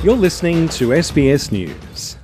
You're listening to SBS News.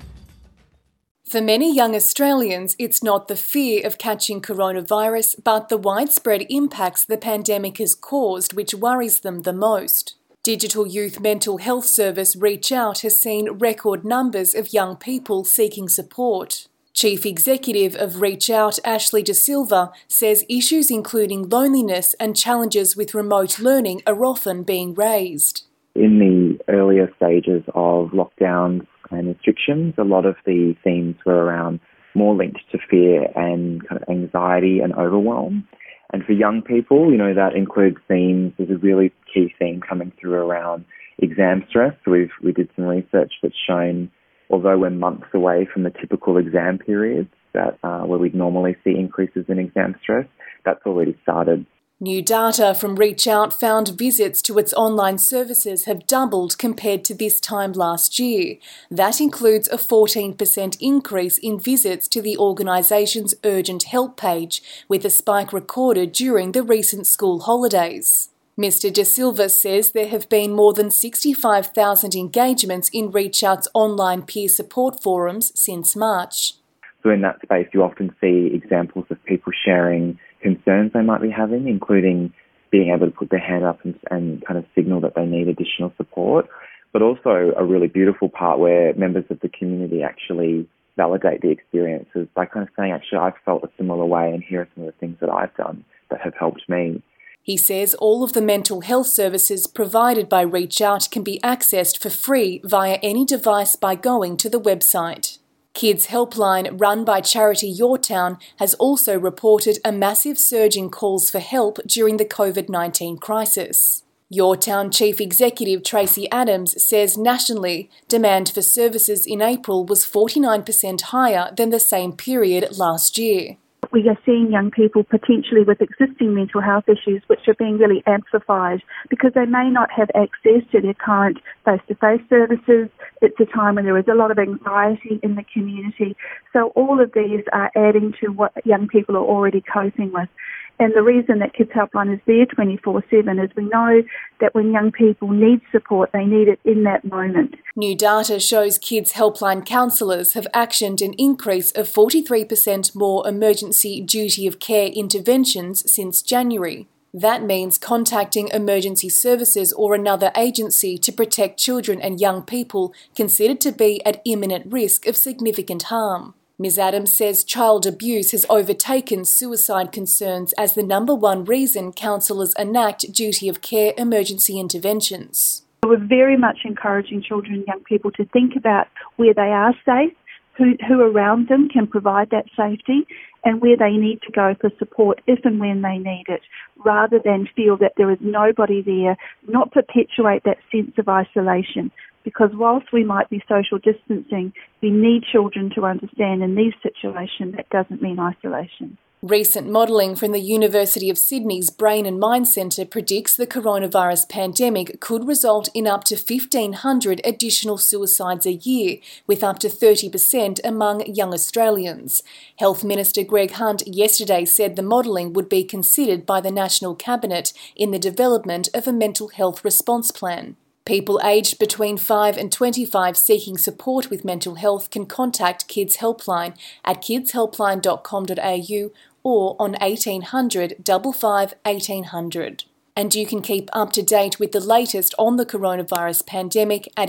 For many young Australians, it's not the fear of catching coronavirus, but the widespread impacts the pandemic has caused which worries them the most. Digital Youth Mental Health Service Reach Out has seen record numbers of young people seeking support. Chief Executive of Reach Out, Ashley De Silva, says issues including loneliness and challenges with remote learning are often being raised. In the earlier stages of lockdowns and restrictions, a lot of the themes were around more linked to fear and kind of anxiety and overwhelm. And for young people, that includes themes. There's a really key theme coming through around exam stress. We did some research that's shown, although we're months away from the typical exam periods that where we'd normally see increases in exam stress, that's already started. New data from Reach Out found visits to its online services have doubled compared to this time last year. That includes a 14% increase in visits to the organisation's urgent help page, with a spike recorded during the recent school holidays. Mr De Silva says there have been more than 65,000 engagements in Reach Out's online peer support forums since March. So in that space, you often see examples of people sharing concerns they might be having, including being able to put their hand up and kind of signal that they need additional support, but also a really beautiful part where members of the community actually validate the experiences by kind of saying, actually, I've felt a similar way and here are some of the things that I've done that have helped me. He says all of the mental health services provided by Reach Out can be accessed for free via any device by going to the website. Kids Helpline, run by charity Your Town, has also reported a massive surge in calls for help during the COVID-19 crisis. Your Town Chief Executive Tracy Adams says nationally, demand for services in April was 49% higher than the same period last year. We are seeing young people potentially with existing mental health issues which are being really amplified because they may not have access to their current face-to-face services. It's a time when there is a lot of anxiety in the community. So all of these are adding to what young people are already coping with. And the reason that Kids Helpline is there 24/7 is we know that when young people need support, they need it in that moment. New data shows Kids Helpline counsellors have actioned an increase of 43% more emergency duty of care interventions since January. That means contacting emergency services or another agency to protect children and young people considered to be at imminent risk of significant harm. Ms Adams says child abuse has overtaken suicide concerns as the number one reason counsellors enact duty of care emergency interventions. We're very much encouraging children and young people to think about where they are safe, who around them can provide that safety, and where they need to go for support if and when they need it, rather than feel that there is nobody there, not perpetuate that sense of isolation. Because whilst we might be social distancing, we need children to understand in these situations that doesn't mean isolation. Recent modelling from the University of Sydney's Brain and Mind Centre predicts the coronavirus pandemic could result in up to 1,500 additional suicides a year, with up to 30% among young Australians. Health Minister Greg Hunt yesterday said the modelling would be considered by the National Cabinet in the development of a mental health response plan. People aged between 5 and 25 seeking support with mental health can contact Kids Helpline at kidshelpline.com.au or on 1800 55 1800. And you can keep up to date with the latest on the coronavirus pandemic at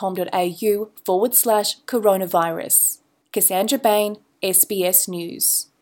sbs.com.au/coronavirus. Cassandra Bain, SBS News.